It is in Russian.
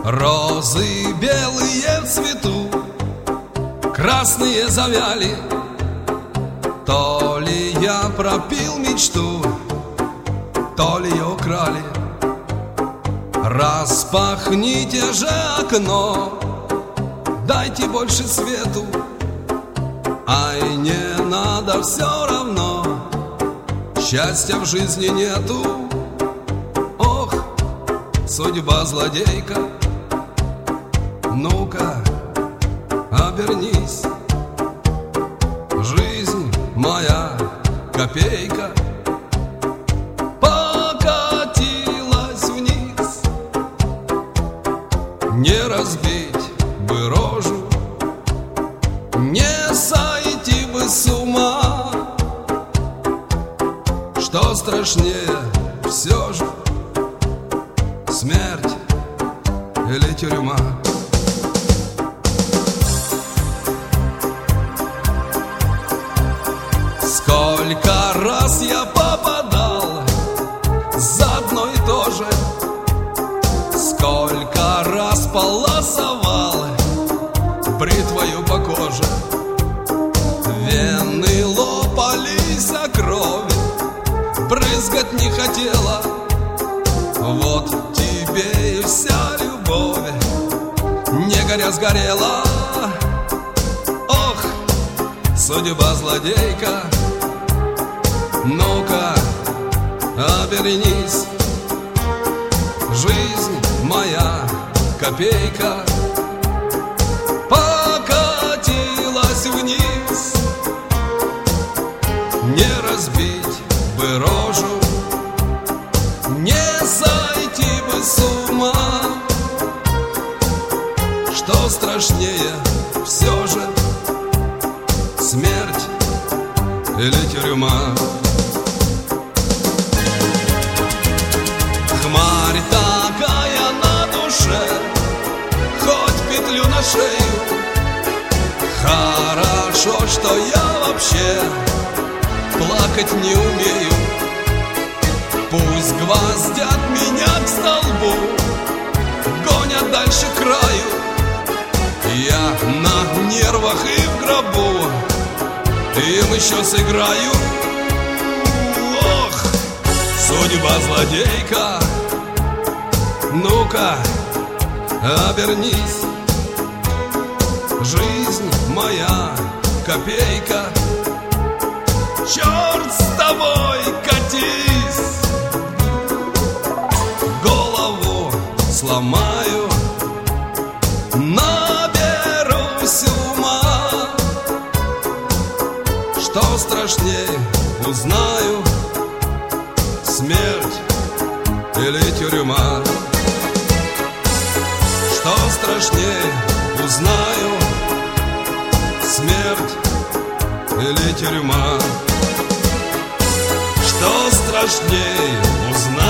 Розы белые в цвету, красные завяли. То ли я пропил мечту, то ли ее украли. Распахните же окно, дайте больше свету. Ай, не надо, все равно, счастья в жизни нету. Ох, судьба злодейка, ну-ка, обернись. Жизнь моя копейка покатилась вниз. Не разбить бы рожу, не сойти бы с ума. Что страшнее все же, смерть или тюрьма? Сколько раз я попадал за одно и то же, сколько раз полосовал бритвою по коже. Вены лопались, а крови брызгать не хотела. Вот тебе и вся любовь, не горя сгорела. Ох, судьба злодейка, ну-ка, обернись. Жизнь моя копейка покатилась вниз. Не разбить бы рожу, не сойти бы с ума. Что страшнее все же, смерть или тюрьма? Хмарь такая на душе, хоть петлю на шею. Хорошо, что я вообще плакать не умею. Пусть гвоздят меня к столбу, гонят дальше к краю. Я на нервах и в гробу им еще сыграю. Ох, судьба злодейка, ну-ка, обернись. Жизнь моя копейка, черт с тобой, катись. Голову сломаю, наберусь ума. Что страшнее узнаю, смерть или тюрьма? Что страшнее узнаю, смерть или тюрьма? Что страшнее узнаю,